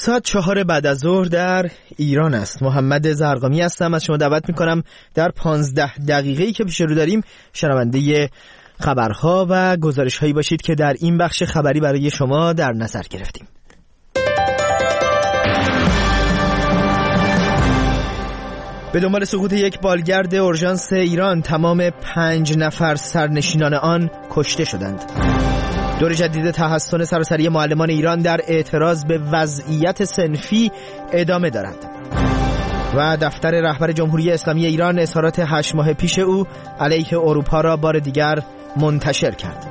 ساعت 4 بعد از ظهر در ایران است. محمد زرقامی هستم. از شما دعوت میکنم در 15 دقیقه‌ای که پیش رو داریم شنونده خبرها و گزارش‌هایی باشید که در این بخش خبری برای شما در نظر گرفتیم. به دنبال سقوط یک بالگرد اورژانس ایران تمام 5 نفر سرنشینان آن کشته شدند. دور جدید تحسن سراسری معلمان ایران در اعتراض به وضعیت صنفی ادامه دارد و دفتر رهبر جمهوری اسلامی ایران اظهارات 8 ماه پیش او علیه اروپا را بار دیگر منتشر کرد.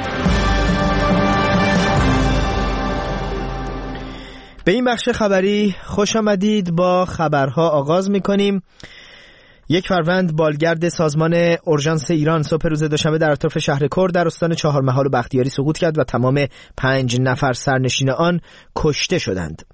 به این بخش خبری خوش آمدید. با خبرها آغاز می‌کنیم. 1 فروند بالگرد سازمان اورژانس ایران صبح روز دوشنبه در اطراف شهر کرد در استان چهارمحال و بختیاری سقوط کرد و تمام 5 نفر سرنشین آن کشته شدند.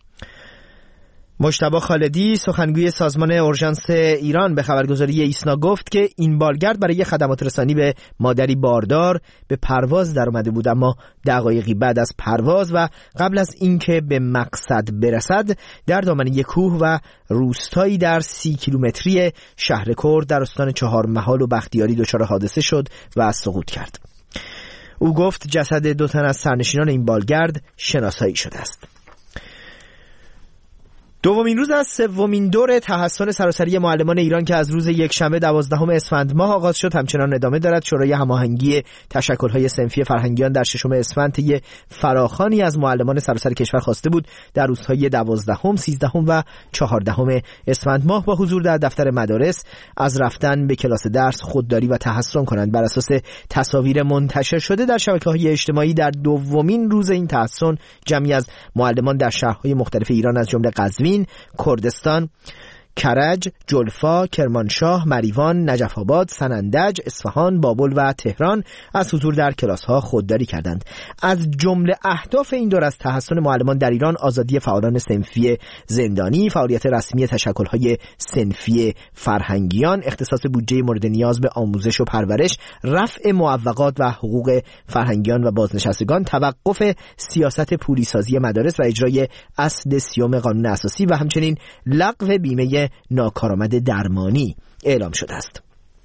مجتبی خالدی سخنگوی سازمان اورژانس ایران به خبرگزاری ایسنا گفت که این بالگرد برای خدمات رسانی به مادری باردار به پرواز در اومده بود، اما دقایقی بعد از پرواز و قبل از اینکه به مقصد برسد در دامنه کوه و روستایی در 30 کیلومتری شهر کرد در استان چهارمحال و بختیاری دچار حادثه شد و سقوط کرد. او گفت جسد 2 تن از سرنشینان این بالگرد شناسایی شده است. دومین روز از سومین دور تحسن سراسری معلمان ایران که از روز یکشنبه 12 اسفند ماه آغاز شد همچنان ادامه دارد. شورای هماهنگی تشکل‌های صنفی فرهنگیان در 6 اسفند طی فراخوانی از معلمان سراسر کشور خواسته بود در روزهای 12، 13 و 14 اسفند ماه با حضور در دفتر مدارس از رفتن به کلاس درس خودداری و تحسن کنند. بر اساس تصاویر منتشر شده در شبکه‌های اجتماعی در دومین روز این تحسن جمعی از معلمان در شهرهای مختلف ایران از جمله قزوین، کردستان، کرج، جلفا، کرمانشاه، مریوان، نجف آباد، سنندج، اصفهان، بابل و تهران از حضور در کلاس‌ها خودداری کردند. از جمله اهداف این دور از تحسن معلمان در ایران آزادی فعالان صنفی زندانی، فعالیت رسمی تشکل‌های صنفی فرهنگیان، اختصاص بودجه مورد نیاز به آموزش و پرورش، رفع معوقات و حقوق فرهنگیان و بازنشستگان، توقف سیاست پولیسازی مدارس و اجرای اصل 30 قانون اساسی و همچنین لغو بیمه ناکارآمد درمانی اعلام شده است.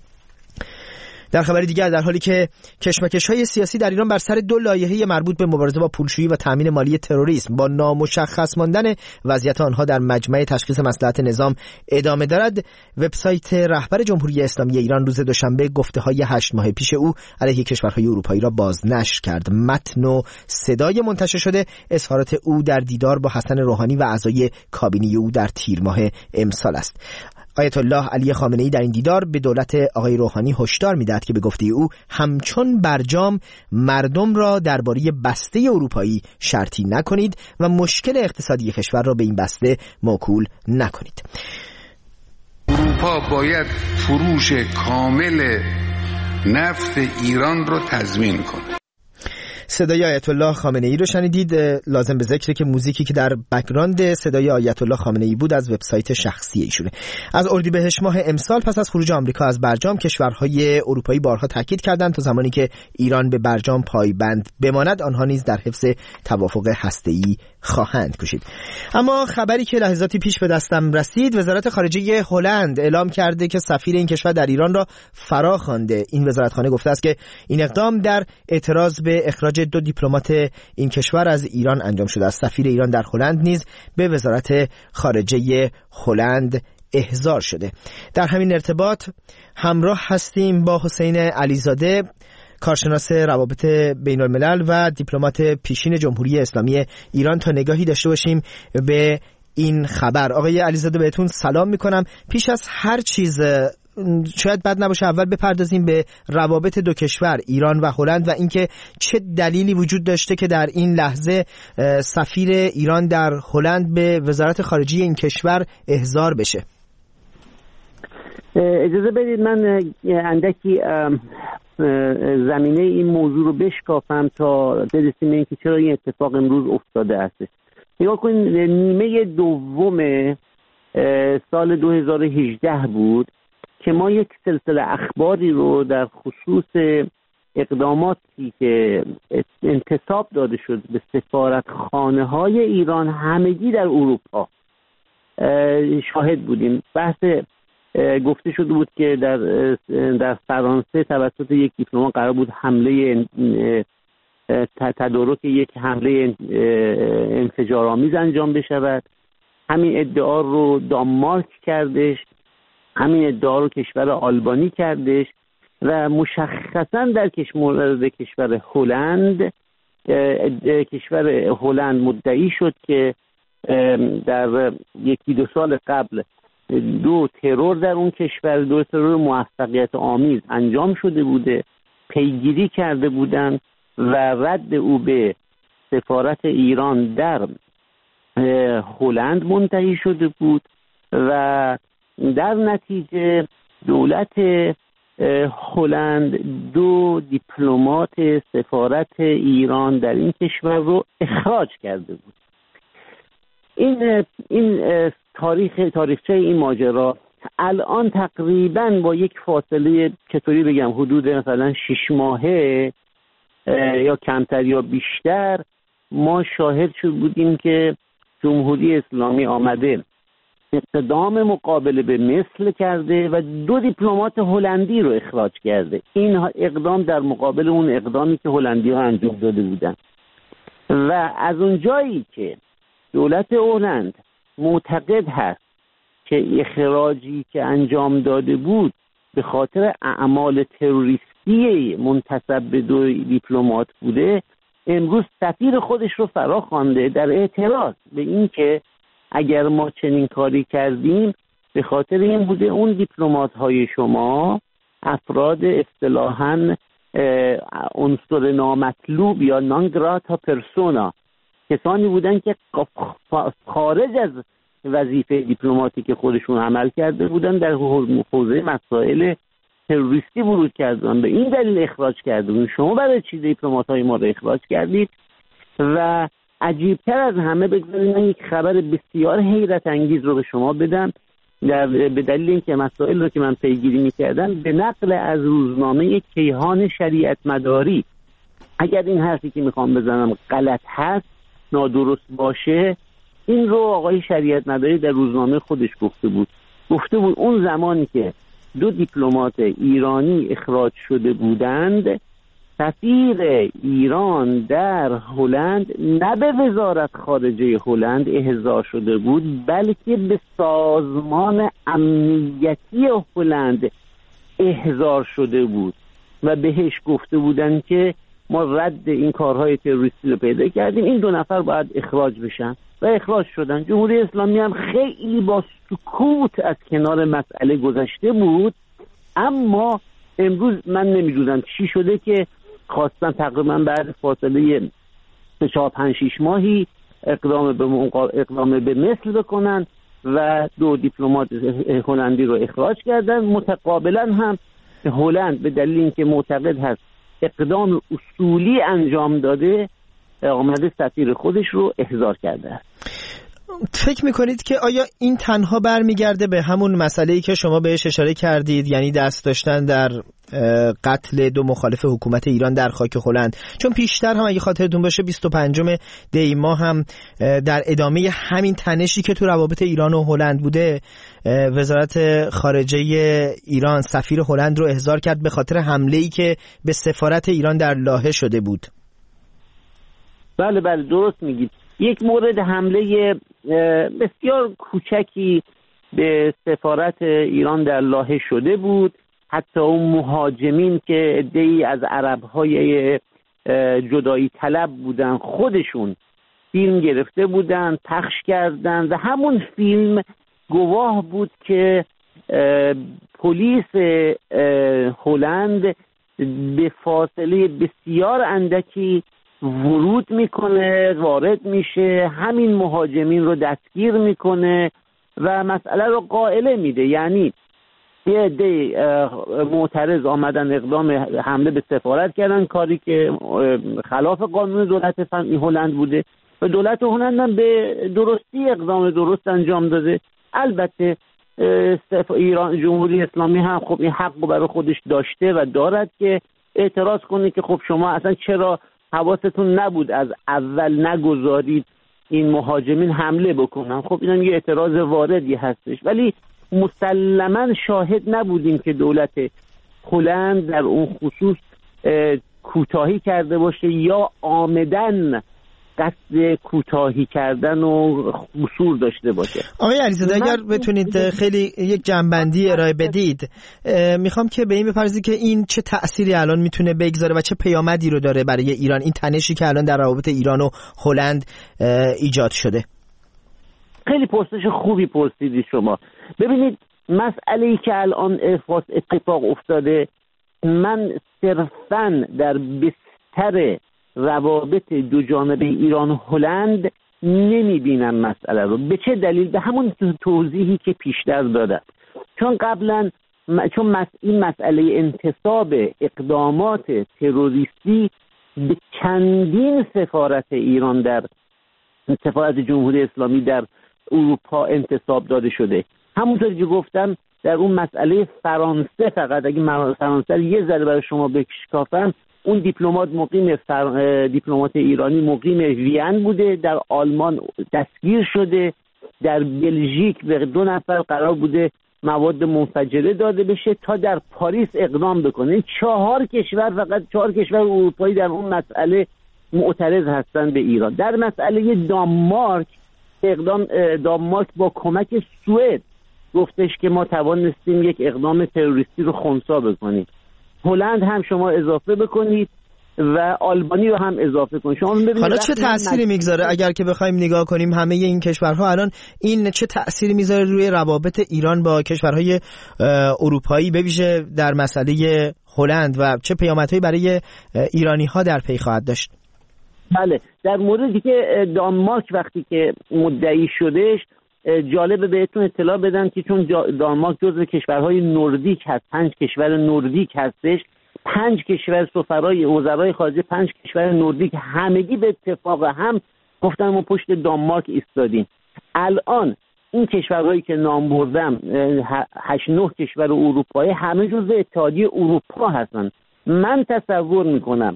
در خبر دیگر، در حالی که کشمکش‌های سیاسی در ایران بر سر 2 لایحه مربوط به مبارزه با پولشویی و تامین مالی تروریسم با نامشخص ماندن وضعیت آنها در مجمع تشخیص مصلحت نظام ادامه دارد، وبسایت رهبر جمهوری اسلامی ایران روز دوشنبه گفته‌های 8 ماه پیش او علیه کشورهای اروپایی را بازنشر کرد. متن و صدای منتشر شده اظهارات او در دیدار با حسن روحانی و اعضای کابینه او در تیر ماه امسال است. آیت الله علی خامنه‌ای در این دیدار به دولت آقای روحانی هشدار می‌دهد که به گفته او همچون برجام مردم را درباره بسته اروپایی شرطی نکنید و مشکل اقتصادی کشور را به این بسته موکول نکنید. اروپا باید فروش کامل نفت ایران را تضمین کند. صدای آیت الله خامنه‌ای رو شنیدید. لازم به ذکره که موزیکی که در بک‌گراند صدای آیت الله خامنه‌ای بود از وبسایت شخصی ایشونه. از اردیبهشت ماه امسال پس از خروج آمریکا از برجام کشورهای اروپایی بارها تاکید کردند تا زمانی که ایران به برجام پایبند بماند آنها نیز در حفظ توافق هسته‌ای خواهند کوشید. اما خبری که لحظاتی پیش به دستم رسید، وزارت خارجه هلند اعلام کرده که سفیر این کشور در ایران را فرا خوانده. این وزارتخانه گفته است که این اقدام در اعتراض به اخراج 2 دیپلمات این کشور از ایران انجام شده است. سفیر ایران در هلند نیز به وزارت خارجه هلند احضار شده. در همین ارتباط همراه هستیم با حسین علیزاده، کارشناس روابط بین الملل و دیپلمات پیشین جمهوری اسلامی ایران، تا نگاهی داشته باشیم به این خبر. آقای علیزاده بهتون سلام میکنم. پیش از هر چیز شاید بد نباشه اول بپردازیم به روابط 2 کشور ایران و هلند و اینکه چه دلیلی وجود داشته که در این لحظه سفیر ایران در هلند به وزارت خارجه این کشور احضار بشه. اجازه بدید من اندکی زمینه این موضوع رو بشکافم تا برسیم اینکه چرا این اتفاق امروز افتاده است. نگاه کنید، نیمه دوم سال 2018 بود که ما یک سلسله اخباری رو در خصوص اقداماتی که انتصاب داده شد به سفارتخانه‌های ایران همگی در اروپا شاهد بودیم. بحث گفته شده بود که در فرانسه توسط یک دیپلمات قرار بود حمله تدارک یک حمله انفجارآمیز انجام بشود. همین ادعا رو دانمارک کردش، همین ادعا رو کشور آلبانی کردش و مشخصا در کشور هلند مدعی شد که در 1-2 سال قبل 2 ترور در اون کشور، 2 ترور موفقیت آمیز انجام شده بوده، پیگیری کرده بودن و رد او به سفارت ایران در هلند منتهی شده بود و در نتیجه دولت هلند 2 دیپلمات سفارت ایران در این کشور رو اخراج کرده بود. این تاریخچه این ماجرا الان تقریبا با یک فاصله چطوری بگم حدود مثلا 6 ماهه یا کمتر یا بیشتر ما شاهد شده بودیم که جمهوری اسلامی آمده اقدام مقابله به مثل کرده و 2 دیپلمات هلندی رو اخراج کرده. این اقدام در مقابل اون اقدامی که هلندی ها انجام داده بودن و از اون جایی که دولت هلند معتقد هست که اخراجی که انجام داده بود به خاطر اعمال تروریستی منتسب به 2 دیپلمات بوده، امروز سفیر خودش رو فرا خوانده در اعتراض به این که اگر ما چنین کاری کردیم به خاطر این بوده اون دیپلمات های شما افراد اصطلاحاً عنصر نامطلوب یا نان گراتا پرسونا، کسانی بودن که خارج از وظیفه دیپلماتی که خودشون عمل کرده بودن در حوزه مسائل تروریستی ورود کردن، به این دلیل اخراج کردن. شما برای چی دیپلمات‌های ما رو اخراج کردید؟ و عجیبتر از همه بگذارید من یک خبر بسیار حیرت انگیز رو به شما بدم به دلیل اینکه مسائل رو که من پیگیری می‌کردم به نقل از روزنامه کیهان شریعت مداری. اگر این حرفی که میخوام بزنم غلط هست، نادرست باشه، این رو آقای شریعت مداری در روزنامه خودش گفته بود اون زمانی که 2 دیپلمات ایرانی اخراج شده بودند، سفیر ایران در هلند نه به وزارت خارجه هلند احضار شده بود، بلکه به سازمان امنیتی هلند احضار شده بود و بهش گفته بودند که ما رد این کارهای تروریستی رو پیدا کردیم، این 2 نفر باید اخراج بشن و اخراج شدن. جمهوری اسلامی هم خیلی با سکوت از کنار مسئله گذشته بود، اما امروز من نمیدونم چی شده که خواستن تقریبا بعد فاصله 4-5-6 ماهی اقدام به مثل بکنن و 2 دیپلمات هلندی رو اخراج کردن. متقابلا هم هلند به دلیل اینکه معتقد هست اقدام اصولی انجام داده، آمده سفیر خودش رو احضار کرده است. فکر میکنید که آیا این تنها برمیگرده به همون مسئله‌ای که شما بهش اشاره کردید، یعنی دست داشتن در قتل 2 مخالف حکومت ایران در خاک هلند؟ چون پیشتر هم اگه خاطرتون باشه 25 دی ماه هم در ادامه همین تنشی که تو روابط ایران و هلند بوده، وزارت خارجه ایران سفیر هلند رو احضار کرد به خاطر حمله‌ای که به سفارت ایران در لاهه شده بود. بله درست میگید. یک مورد حمله بسیار کوچکی به سفارت ایران در لاهه شده بود. حتی اون مهاجمین که عده‌ای از عرب‌های جدایی طلب بودن خودشون فیلم گرفته بودن، پخش کردن و همون فیلم گواه بود که پلیس هلند به فاصله بسیار اندکی ورود میکنه، وارد میشه، همین مهاجمین رو دستگیر میکنه و مسئله رو قائله میده. یعنی یه عده معترض آمدن اقدام حمله به سفارت کردن، کاری که خلاف قانون دولت هلند بوده و دولت هلند هم به درستی اقدام درست انجام داده. البته ایران جمهوری اسلامی هم خب این حق رو برای خودش داشته و دارد که اعتراض کنه که خب شما اصلا چرا حواستون نبود از اول نگذارید این مهاجمین حمله بکنن. خب این یه اعتراض واردی هستش، ولی مسلماً شاهد نبودیم که دولت هلند در اون خصوص کوتاهی کرده باشه یا عامداً قصد کوتاهی کردن و قصور داشته باشه. آقای علیزاده اگر بتونید خیلی یک جنبندی ارائه بدید، میخوام که به این بپردازید که این چه تأثیری الان میتونه بگذاره و چه پیامدی رو داره برای ایران، این تنشی که الان در روابط ایران و هلند ایجاد شده. خیلی پرسش خوبی پرسیدید شما. ببینید مسئله‌ای که الان اتفاق افتاده، من صرفاً در بستر روابط دو جانبه ایران و هلند نمیبینم مسئله رو. به چه دلیل؟ به همون توضیحی که پیشتر دادم. چون قبلا این مسئله انتصاب اقدامات تروریستی به چندین سفارت ایران در سفارت جمهوری اسلامی در اروپا انتصاب داده شده. همونطور که گفتم در اون مسئله فرانسه، فقط اگه فرانسه یه ذره برای شما بشکافم، اون دیپلمات ایرانی مقیم وین بوده، در آلمان دستگیر شده، در بلژیک به 2 نفر قرار بوده مواد منفجره داده بشه تا در پاریس اقدام بکنه. 4 کشور، فقط 4 کشور اروپایی در اون مسئله معترض هستن به ایران. در مسئله دانمارک با کمک سوئد گفتش که ما توانستیم یک اقدام تروریستی رو خنثی بکنیم. هلند هم شما اضافه بکنید و آلبانی رو هم اضافه کنید. شما ببینید حالا چه تأثیری میگذاره اگر که بخوایم نگاه کنیم همه این کشورها الان، این چه تأثیری میذاره روی روابط ایران با کشورهای اروپایی، به ویژه در مسئله هلند، و چه پیامدهایی برای ایرانی‌ها در پی خواهد داشت؟ بله، در موردی که دانمارک وقتی که مدعی شدش، جالبه بهتون اطلاع بدم که چون دانمارک جزو کشورهای نوردیک هست، 5 کشور نوردیک هستش، 5 کشور وزرای خارجه 5 کشور نوردیک همگی به اتفاق هم گفتن ما پشت دانمارک ایستادیم. الان این کشورهایی که نام بردم 8-9 کشور اروپایی همه جزو اتحادیه اروپا هستن. من تصور میکنم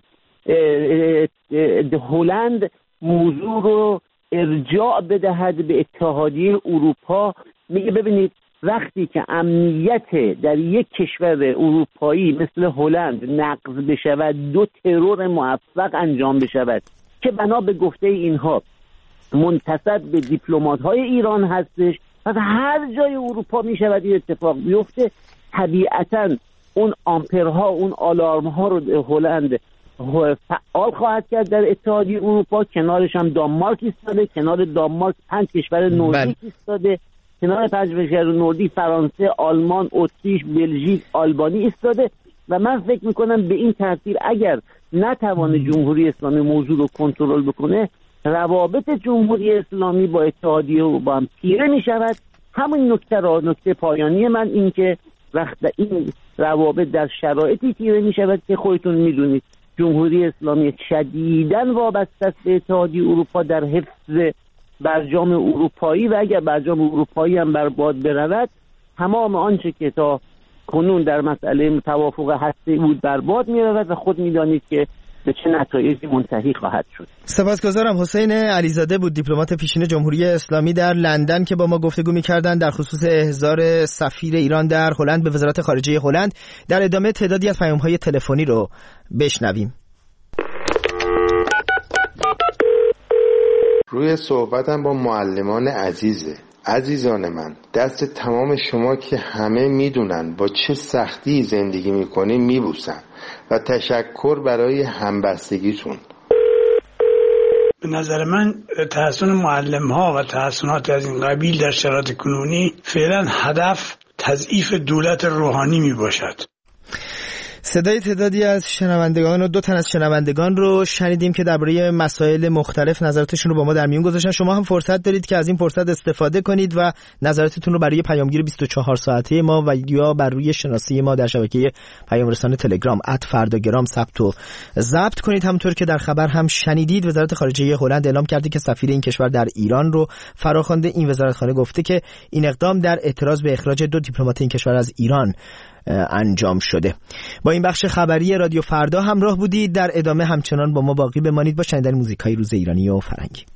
هلند موضوع رو ارجاع بدهد به اتحادیه اروپا. میگه ببینید وقتی که امنیت در یک کشور اروپایی مثل هلند نقض بشود، 2 ترور موفق انجام بشود که بنا به گفته اینها منتسب به دیپلمات‌های ایران هستش، پس هر جای اروپا میشود این اتفاق بیفته، طبیعتاً اون آمپرها، اون آلارم‌ها رو هلند فعال خواهد کرد در اتحادیه اروپا. کنارش هم دانمارک ایستاده، کنار دانمارک 5 کشور نوردیک ایستاده، کنار 5 کشور نوردیک فرانسه، آلمان، اتریش، بلژیک، آلبانی ایستاده. و من فکر میکنم به این ترتیب اگر نتوانه جمهوری اسلامی موضوع رو کنترل بکنه، روابط جمهوری اسلامی با اتحادیه با هم تیره میشود. همین نکته پایانی من این که وقت این روابط در شرایطی تیره میشود که خودتون میدونید جمهوری اسلامی شدیداً وابسته است به اتحادیه اروپا در حفظ برجام اروپایی، و اگر برجام اروپایی هم برباد برود، تمام آنچه که تا کنون در مسئله توافق هسته بود برباد می‌رود و خود می‌دانید که به چه نتایجی منتهی خواهد شد. سپاسگزارم. حسین علیزاده بود، دیپلمات پیشین جمهوری اسلامی در لندن، که با ما گفتگو می‌کردند در خصوص احضار سفیر ایران در هلند به وزارت خارجه هلند. در ادامه تعدادی از پیام‌های تلفنی رو بشنویم. روی صحبتم با معلمان عزیزان من، دست تمام شما که همه میدونن با چه سختی زندگی میکنیم میبوسم و تشکر برای همبستگیتون. به نظر من تحسن معلم ها و تحسنات از این قبیل در شرایط کنونی فعلا هدف تضعیف دولت روحانی می باشد. صدای تعدادی از شنوندگان و 2 تن از شنوندگان رو شنیدیم که درباره مسائل مختلف نظراتشون رو با ما در میون گذاشتن. شما هم فرصت دارید که از این فرصت استفاده کنید و نظراتتون رو برای پیامگیر 24 ساعته ما و یا بر روی شناسی ما در شبکه پیام رسان تلگرام @فرداگرام ثبت و ضبط کنید. همونطور که در خبر هم شنیدید، وزارت خارجه هلند اعلام کرده که سفیر این کشور در ایران رو فراخوانده. این وزارتخانه گفته که این اقدام در اعتراض به اخراج 2 دیپلمات این کشور از ایران انجام شده. با این بخش خبری رادیو فردا همراه بودید. در ادامه همچنان با ما باقی بمانید با شنیدن موزیکای روز ایرانی و فرهنگی.